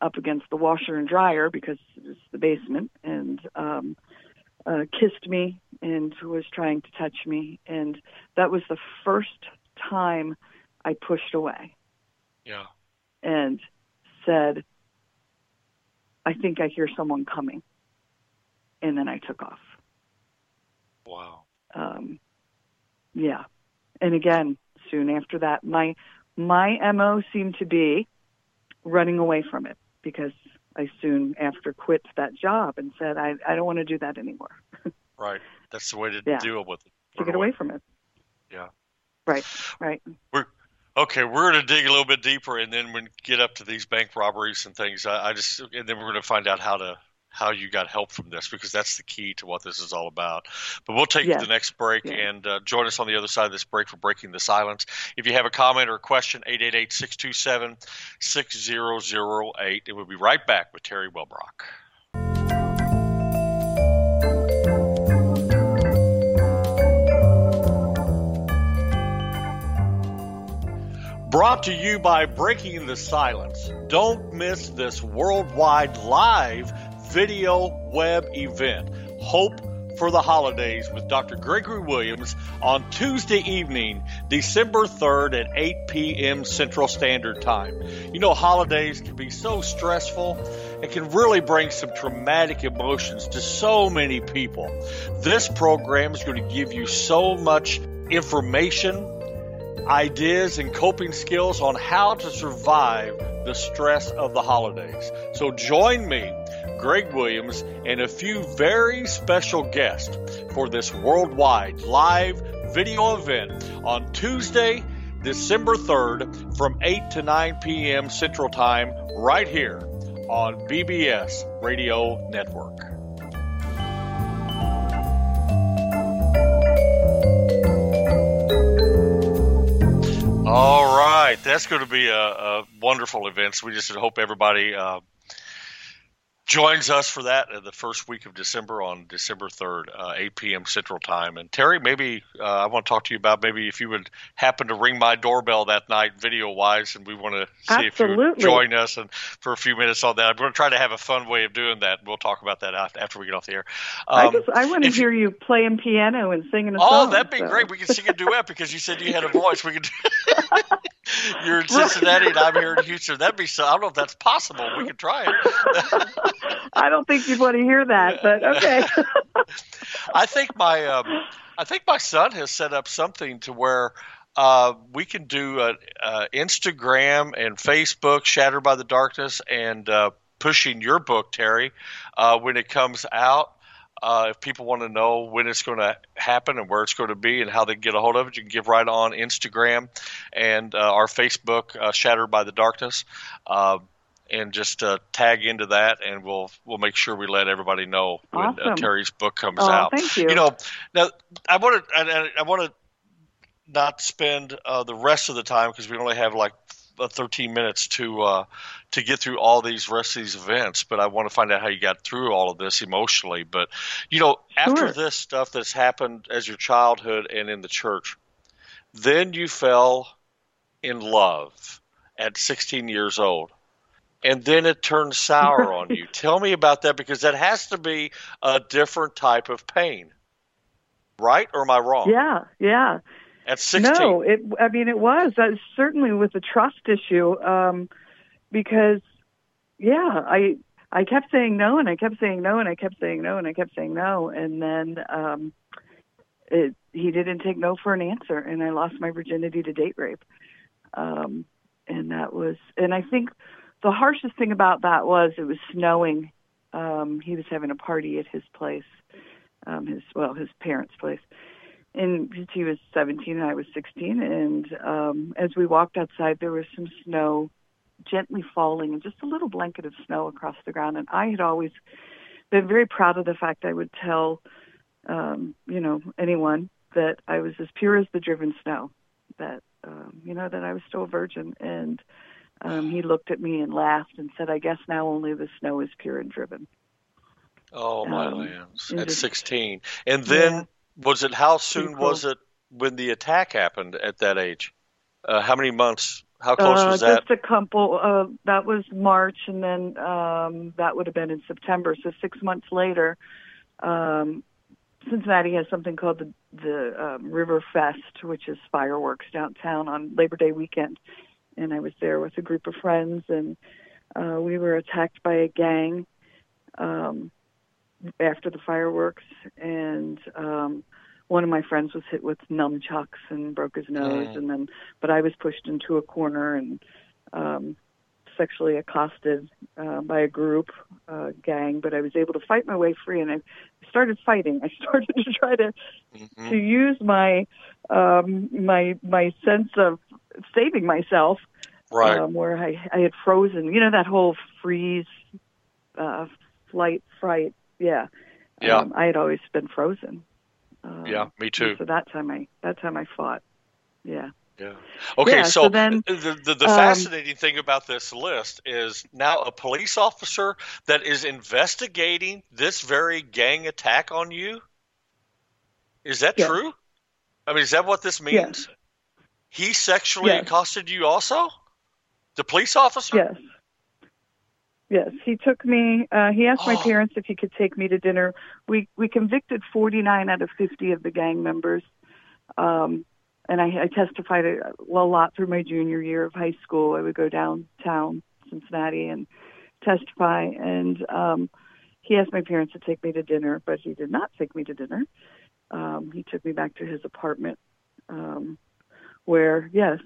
up against the washer and dryer because it's the basement, and um, uh, kissed me and was trying to touch me. And that was the first time I pushed away. Yeah. And said, I think I hear someone coming. And then I took off. Wow. Um, yeah. And again, soon after that, my my M O seemed to be running away from it, because I soon after quit that job and said, I, I don't want to do that anymore. Right. That's the way to yeah. deal with it. To get away from it. Yeah. Right, right. We're Okay, we're going to dig a little bit deeper, and then we get up to these bank robberies and things. I, I just, and then we're going to find out how to how you got help from this, because that's the key to what this is all about. But we'll take yes. the next break, yes. and uh, join us on the other side of this break for Breaking the Silence. If you have a comment or a question, eight eight eight, six two seven, six zero zero eight. And we'll be right back with Terry Wellbrock. Brought to you by Breaking the Silence. Don't miss this worldwide live video web event, Hope for the Holidays, with Doctor Gregory Williams on Tuesday evening, December third at eight p.m. Central Standard Time. You know, holidays can be so stressful. It can really bring some traumatic emotions to so many people. This program is going to give you so much information, ideas, and coping skills on how to survive the stress of the holidays. So join me, Greg Williams, and a few very special guests for this worldwide live video event on Tuesday, December third from eight to nine p.m. Central Time, right here on B B S Radio Network. All right, that's going to be a, a wonderful event. So we just hope everybody uh, joins us for that uh, the first week of December on December third, uh, eight p.m. Central Time. And Terry, maybe uh, I want to talk to you about maybe if you would happen to ring my doorbell that night video-wise, and we want to see Absolutely. if you would join us and for a few minutes on that. I'm going to try to have a fun way of doing that. We'll talk about that after we get off the air. Um, I, just, I want to hear you, you playing piano and singing a oh, song. Oh, that'd be so. great. We can sing a duet because you said you had a voice. We could. You're in Cincinnati and I'm here in Houston. That'd be so. I don't know if that's possible. We could try it. I don't think you'd want to hear that, but okay. I think my um, I think my son has set up something to where uh, we can do a, a Instagram and Facebook, Shattered by the Darkness, and uh, pushing your book, Terry, uh, when it comes out. Uh, if people want to know when it's going to happen and where it's going to be and how they can get a hold of it, you can give right on Instagram and uh, our Facebook, uh, Shattered by the Darkness, uh, and just uh, tag into that, and we'll we'll make sure we let everybody know when awesome. uh, Terry's book comes oh, out. Thank you. You know, now I want to I, I want to not spend uh, the rest of the time, because we only have like thirteen minutes to uh, to get through all these rest of these events, but I want to find out how you got through all of this emotionally. But you know, after sure. this stuff that's happened as your childhood and in the church, then you fell in love at sixteen years old, and then it turned sour on you. Tell me about that, because that has to be a different type of pain, right? Or am I wrong? Yeah, yeah. At sixteen? No, it, I mean, it was. Uh, certainly with the trust issue, um, because, yeah, I I kept saying no, and I kept saying no, and I kept saying no, and I kept saying no, and then um, it, he didn't take no for an answer, and I lost my virginity to date rape. Um, and that was, and I think the harshest thing about that was it was snowing. Um, he was having a party at his place, um, his well, his parents' place. And he was seventeen and I was sixteen, and um, as we walked outside, there was some snow gently falling and just a little blanket of snow across the ground. And I had always been very proud of the fact I would tell, um, you know, anyone that I was as pure as the driven snow, that, um, you know, that I was still a virgin. And um, he looked at me and laughed and said, I guess now only the snow is pure and driven. Oh, my um, lands. At just, sixteen. And then... Yeah. Was it, how soon cool. was it when the attack happened at that age? Uh, how many months? How close Uh, was that? just a couple. Uh, that was March, and then um, that would have been in September. So six months later, um, Cincinnati has something called the the um, River Fest, which is fireworks downtown on Labor Day weekend. And I was there with a group of friends, and uh, we were attacked by a gang um, after the fireworks, and um, one of my friends was hit with nunchucks and broke his nose, Mm. and then, but I was pushed into a corner and um, sexually accosted uh, by a group uh, gang. But I was able to fight my way free, and I started fighting. I started to try to Mm-hmm. to use my um, my my sense of saving myself, Right. um, where I I had frozen. You know that whole freeze, uh, flight, fright. Yeah. Yeah. Um, I had always been frozen. Um, Yeah, me too. and So that time I that time I fought. Yeah. Yeah. Okay, Yeah, so, so then, the the, the um, fascinating thing about this list is now a police officer that is investigating this very gang attack on you. Is that Yes. true? I mean, is that what this means? Yes. He sexually Yes. accosted you also? The police officer? Yes. Yes, he took me. Uh, he asked my Oh. parents if he could take me to dinner. We we convicted forty-nine out of fifty of the gang members, um, and I, I testified a, well, a lot through my junior year of high school. I would go downtown Cincinnati and testify. And um, he asked my parents to take me to dinner, but he did not take me to dinner. Um, he took me back to his apartment, um, where yes,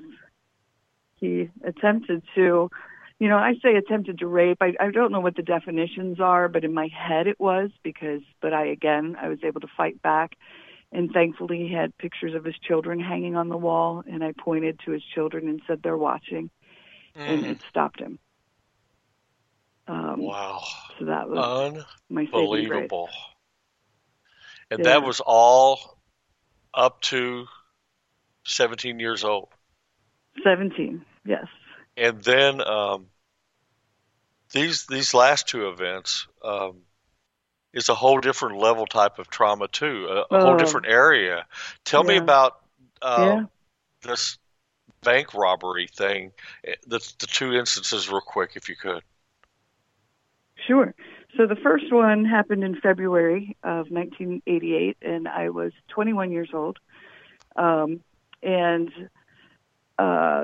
he attempted to. You know, I say attempted to rape. I, I don't know what the definitions are, but in my head it was because, but I, again, I was able to fight back. And thankfully he had pictures of his children hanging on the wall, and I pointed to his children and said, they're watching, and Mm. it stopped him. Um, Wow. So that was my saving grace. Unbelievable. And Yeah. that was all up to seventeen years old. seventeen, yes. And then um, these these last two events um, is a whole different level type of trauma too, a, a Oh. whole different area. Tell me Yeah. about uh, Yeah. this bank robbery thing, the, the two instances real quick if you could. Sure. So the first one happened in February of nineteen eighty-eight, and I was twenty-one years old. Um, and uh,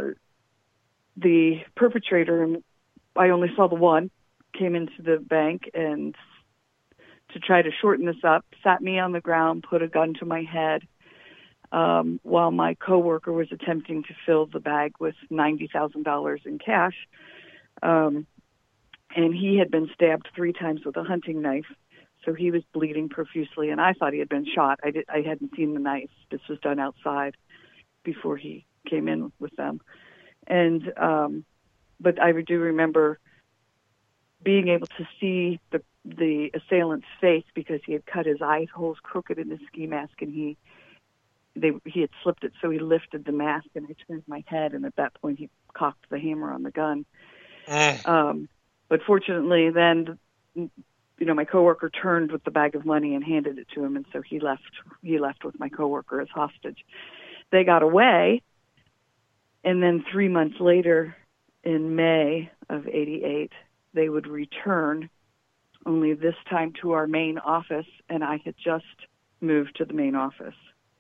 the perpetrator, and I only saw the one, came into the bank and, to try to shorten this up, sat me on the ground, put a gun to my head, um, while my coworker was attempting to fill the bag with ninety thousand dollars in cash. Um, and he had been stabbed three times with a hunting knife, so he was bleeding profusely, and I thought he had been shot. I, did, I hadn't seen the knife. This was done outside before he came in with them. And um, but I do remember being able to see the the assailant's face because he had cut his eye holes crooked in his ski mask, and he they he had slipped it, so he lifted the mask, and I turned my head, and at that point he cocked the hammer on the gun. Mm. Um, but fortunately, then you know my coworker turned with the bag of money and handed it to him, and so he left. He left with my coworker as hostage. They got away. And then three months later, in May of eighty-eight, they would return, only this time to our main office, and I had just moved to the main office.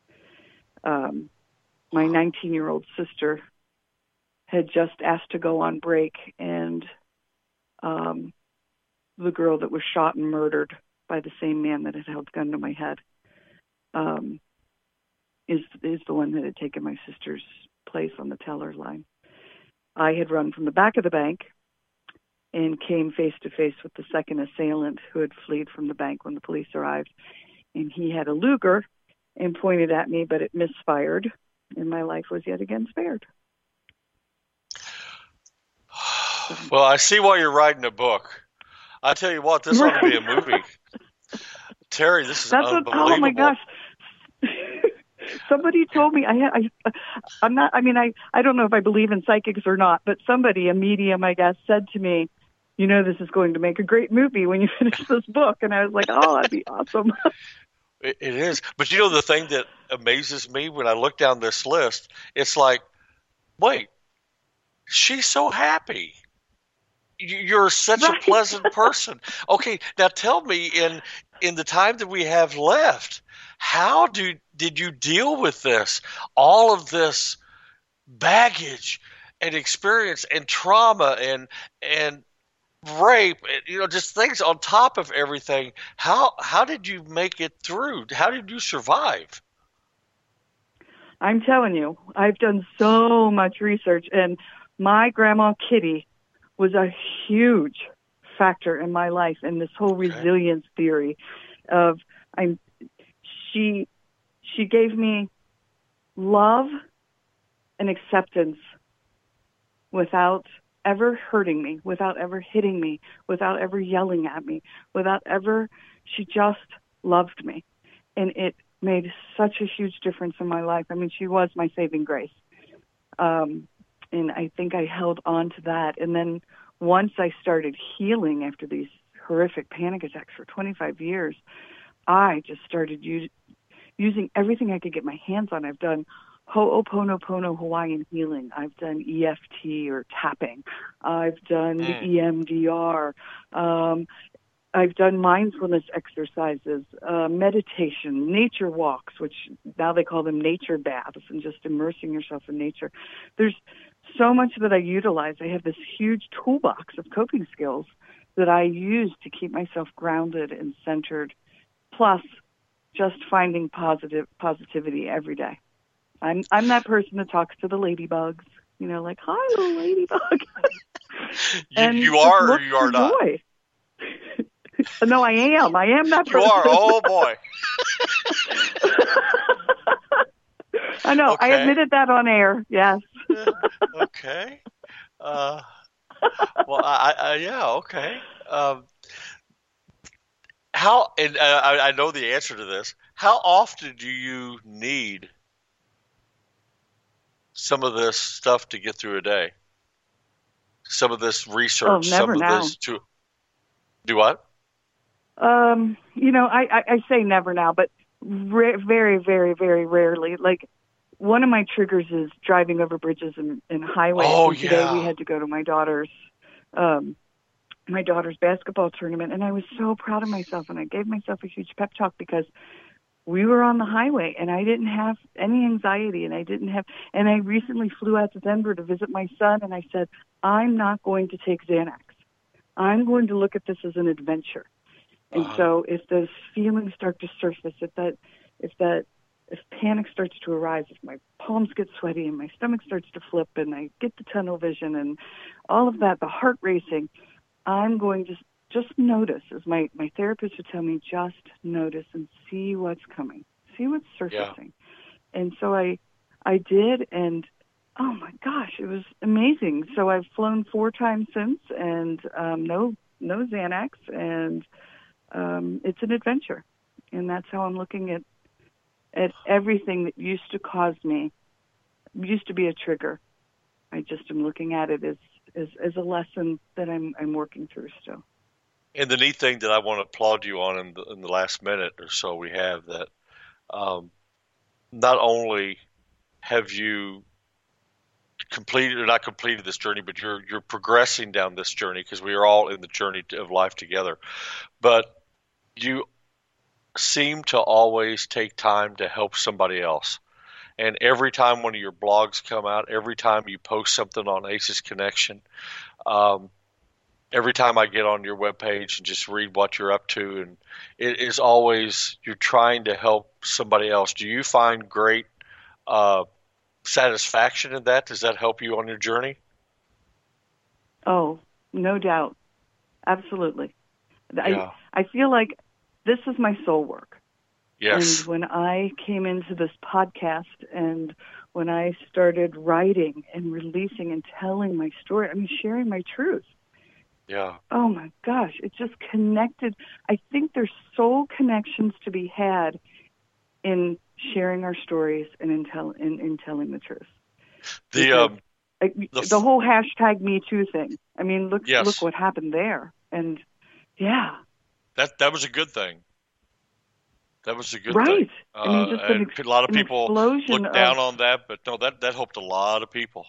Um, my nineteen-year-old sister had just asked to go on break, and um, the girl that was shot and murdered by the same man that had held the gun to my head um, is is the one that had taken my sister's place on the teller line. I had run from the back of the bank and came face to face with the second assailant who had fled from the bank when the police arrived. And he had a Luger and pointed at me, but it misfired, and my life was yet again spared. Well, I see why you're writing a book. I tell you what, this ought to be a movie. Terry, this is That's what, unbelievable. oh my gosh. Somebody told me, I, I, I'm not, I mean, I, I don't know if I believe in psychics or not, but somebody, a medium, I guess, said to me, you know, this is going to make a great movie when you finish this book. And I was like, oh, that'd be awesome. It, it is. But you know, the thing that amazes me when I look down this list, it's like wait, she's so happy. You're such a Right. pleasant person. Okay, now tell me, in in the time that we have left, how do did you deal with this? All of this baggage and experience and trauma and and rape, and, you know, just things on top of everything. How how did you make it through? How did you survive? I'm telling you, I've done so much research, and my grandma Kitty was a huge factor in my life, and this whole Okay. resilience theory of I'm she she gave me love and acceptance without ever hurting me, without ever hitting me, without ever yelling at me, without ever, she just loved me. And it made such a huge difference in my life. I mean, she was my saving grace. Um, and I think I held on to that. And then once I started healing after these horrific panic attacks for twenty-five years, I just started use, using everything I could get my hands on. I've done Ho'oponopono Hawaiian healing. I've done E F T or tapping. I've done Mm. the E M D R. Um, I've done mindfulness exercises, uh, meditation, nature walks, which now they call them nature baths, and just immersing yourself in nature. There's so much that I utilize. I have this huge toolbox of coping skills that I use to keep myself grounded and centered, plus just finding positive positivity every day. I'm I'm that person that talks to the ladybugs, you know, like, hi, little ladybug. You, and you just are or look you for are not? joy. No, I am. I am that You person. are. Oh boy. I know. I Okay. admitted that on air. Yes. Okay. Uh, well, I, I yeah. Okay. Um, how and uh, I, I know the answer to this. How often do you need some of this stuff to get through a day? Some of this Oh, research, never some of now. this to do what? Um, you know, I, I, I say never now, but re- very, very, very rarely. Like, one of my triggers is driving over bridges and, and highways. Oh And today we yeah. had to go to my daughter's, um, my daughter's basketball tournament, and I was so proud of myself, and I gave myself a huge pep talk because we were on the highway, and I didn't have any anxiety, and I didn't have, and I recently flew out to Denver to visit my son, and I said, I'm not going to take Xanax. I'm going to look at this as an adventure. And Uh-huh. so if those feelings start to surface, if that, if that, if panic starts to arise, if my palms get sweaty and my stomach starts to flip and I get the tunnel vision and all of that, the heart racing, I'm going to just notice, as my, my therapist would tell me, just notice and see what's coming, see what's surfacing. Yeah. And so I, I did, and oh my gosh, it was amazing. So I've flown four times since, and um, no, no Xanax, and um, it's an adventure. And that's how I'm looking at, at everything that used to cause me, used to be a trigger. I just am looking at it as, as, as a lesson that I'm, I'm working through still. And the neat thing that I want to applaud you on in the, in the last minute or so we have that um, not only have you completed or not completed this journey, but you're you're progressing down this journey because we are all in the journey of life together. But you seem to always take time to help somebody else. And every time one of your blogs come out, every time you post something on Aces Connection, um, every time I get on your webpage and just read what you're up to, and it is always you're trying to help somebody else. Do you find great uh, satisfaction in that? Does that help you on your journey? Oh, no doubt. Absolutely. Yeah. I, I feel like this is my soul work. Yes. And when I came into this podcast and when I started writing and releasing and telling my story, I mean, sharing my truth. Yeah. Oh my gosh, it just connected. I think there's soul connections to be had in sharing our stories and in, tell, in, in telling the truth. The um, I, the, the whole hashtag Me Too thing. I mean, look yes. look what happened there. And yeah. That that was a good thing. That was a good right. thing. I mean, just uh, an, and a lot of an people explosion look down of, on that, but no, that, that helped a lot of people.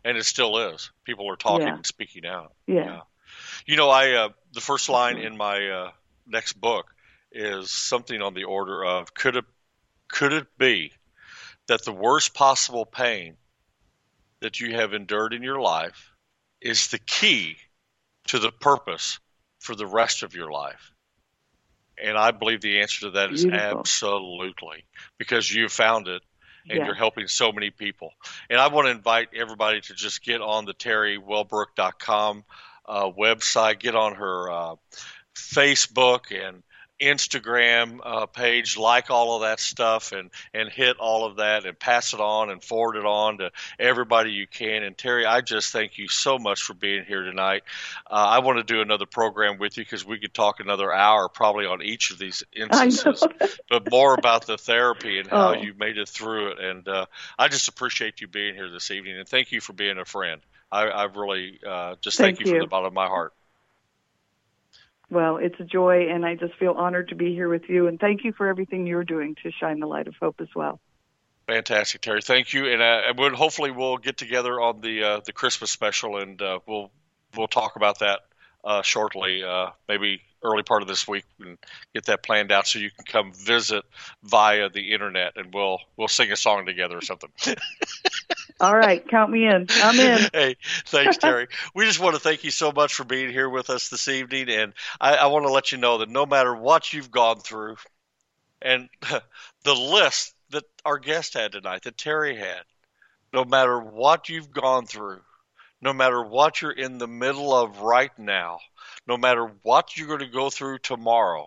And it still is. People are talking Yeah. and speaking out. Yeah. Yeah. You know, I uh, the first line in my uh, next book is something on the order of, could it, could it be that the worst possible pain that you have endured in your life is the key to the purpose for the rest of your life? And I believe the answer to that is Beautiful. absolutely, because you found it and Yeah. you're helping so many people. And I want to invite everybody to just get on the terry wellbrook dot com uh, website, get on her uh, Facebook and Instagram uh, page, like all of that stuff, and, and hit all of that and pass it on and forward it on to everybody you can. And Terry, I just thank you so much for being here tonight. Uh, I want to do another program with you because we could talk another hour probably on each of these instances, but more about the therapy and how Oh. you made it through it. And uh, I just appreciate you being here this evening, and thank you for being a friend. I, I really uh, just thank, Thank you you. from the bottom of my heart. Well, it's a joy, and I just feel honored to be here with you. And thank you for everything you're doing to shine the light of hope as well. Fantastic, Terry. Thank you, and uh, we'll, hopefully we'll get together on the uh, the Christmas special, and uh, we'll we'll talk about that uh, shortly, uh, maybe early part of this week, and get that planned out so you can come visit via the internet, and we'll we'll sing a song together or something. All right, count me in. I'm in. Hey, thanks, Terry. We just want to thank you so much for being here with us this evening, and I, I want to let you know that no matter what you've gone through, and the list that our guest had tonight, that Terry had, no matter what you've gone through, no matter what you're in the middle of right now, no matter what you're going to go through tomorrow,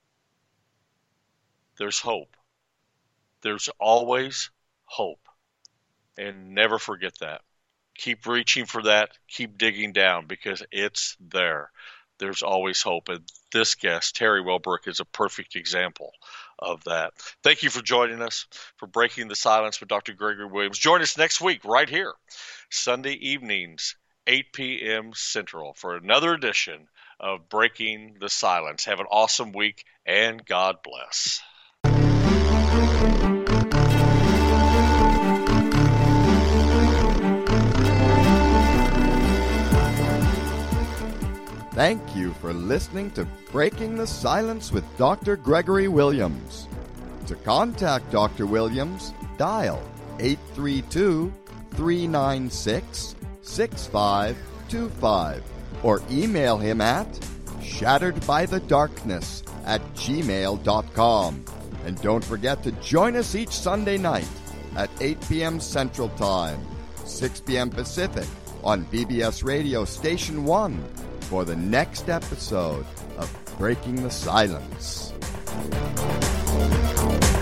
there's hope. There's always hope. And never forget that. Keep reaching for that. Keep digging down, because it's there. There's always hope. And this guest, Terry Wellbrook, is a perfect example of that. Thank you for joining us, for Breaking the Silence with Doctor Gregory Williams. Join us next week right here, Sunday evenings, eight p.m. Central, for another edition of Breaking the Silence. Have an awesome week, and God bless. Thank you for listening to Breaking the Silence with Doctor Gregory Williams. To contact Doctor Williams, dial eight three two, three nine six, six five two five or email him at shatteredbythedarkness at gmail dot com. And don't forget to join us each Sunday night at eight p.m. Central Time, six p.m. Pacific on B B S Radio Station one for the next episode of Breaking the Silence.